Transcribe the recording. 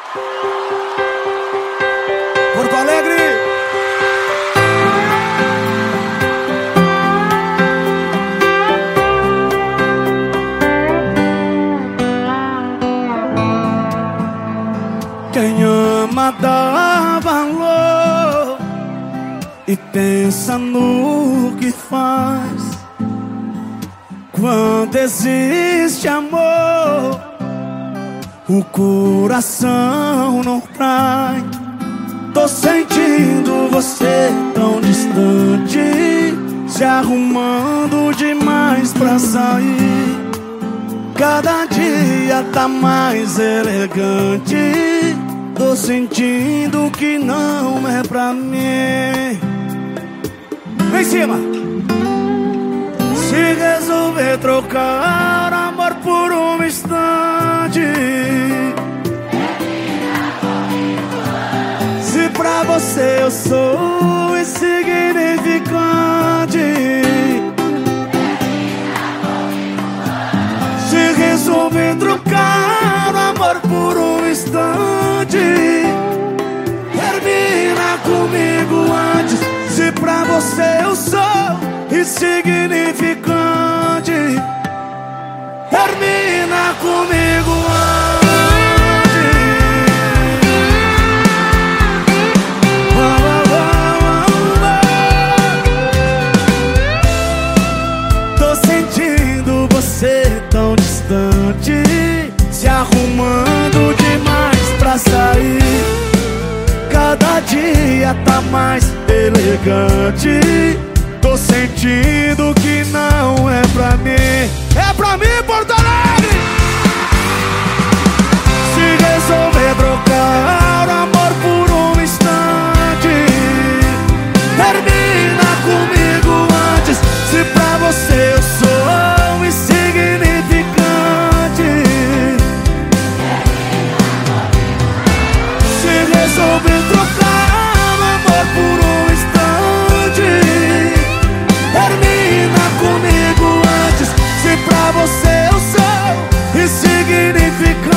Porto Alegre. Quem ama dá valor e pensa no que faz. Quando existe amor, o coração não trai. Tô sentindo você tão distante, se arrumando demais pra sair. Cada dia tá mais elegante. Tô sentindo que não é pra mim. Vem em cima. Se resolver trocar amor por um instante, se pra você eu sou insignificante, se resolver trocar amor por um instante, termina comigo antes. Se pra você eu sou insignificante, termina comigo antes. Tô sentindo você tão distante, se arrumando demais pra sair. Cada dia tá mais elegante. Tô sentindo que não é pra mim. É pra mim, Porto Alegre! Se resolver trocar amor por um instante, termina comigo antes. Se pra você eu sou insignificante, se resolver trocar amor por um instante, termina comigo antes. Se pra você eu sou insignificante,